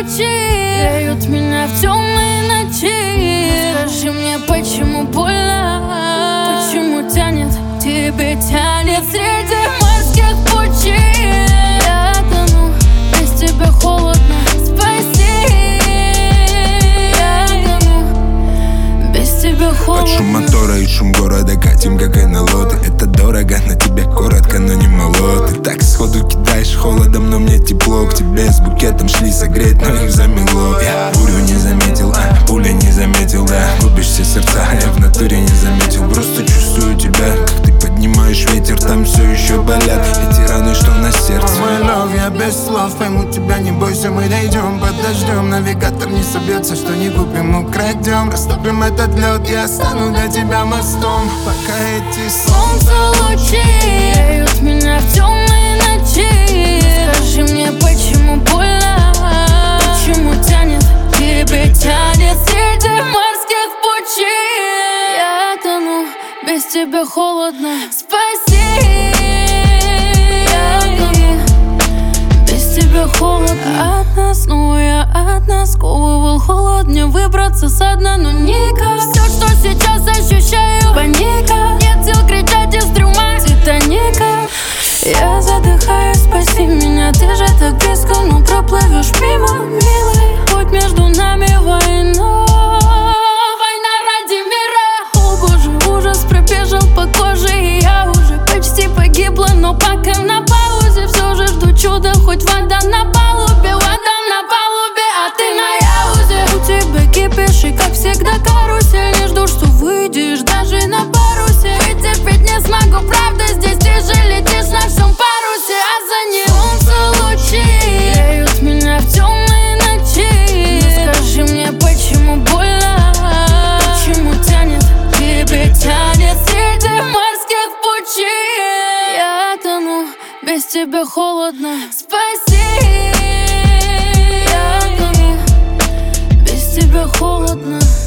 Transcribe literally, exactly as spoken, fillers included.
ночи греют меня в темные ночи. Скажи мне, почему больно, почему тянет, тебе тянет среди морских пучин. Я тону, без тебя холодно, спаси. Я тону, без тебя холодно. Под шум мотора и шум города катим, как НЛО. Ты это дорого, на тебя коротко, но не мало. Ты так сходу кидаешь холодом, но мне тепло. К тебе с букетом шли согреть, но их замело. Я бурю не заметил, а пуля не заметил, да. Губишь все сердца, я в натуре не заметил. Просто чувствую тебя, как ты поднимаешь ветер. Там все еще болят эти раны, что на сердце. Мой лов, я без слов пойму тебя, не бойся, мы дойдем. Подождем, навигатор не собьется, что не купим, украдем. Растопим этот лед, я стану для тебя мостом. Пока эти солнце лучи греют меня в темные ночи. Скажи мне, почему больно, почему тянет, тебе тянет среди морских пучин. Я тону, без тебя холодно, спаси. Я тону, без тебя холодно. От нас, ну я от нас сковывал холод. Мне выбраться со дна, но никак. Все, что сейчас ощущаю, паника. Нет сил кричать из трюма Титаника. Я задыхаюсь, спаси меня. Ты же так близко, но проплывешь мимо, милый. Путь между нами война, война ради мира. О боже, ужас пробежал по коже, и я уже почти погибла, но пока на паузе. Все же жду чуда, хоть вода на палубе, вода на палубе, а ты на яузе. У тебя кипишь и как всегда карусель. Не жду, что выйдешь даже на парусе. Вытерпеть не смогу, правда, здесь ты же летишь на всем парусе, а за ним солнце лучи греют меня в темные ночи. Скажи мне, почему больно, почему тянет, тебе тянет среди морских пучин. Я тону, без тебя холодно, спаси. Я тону, без тебя холодно.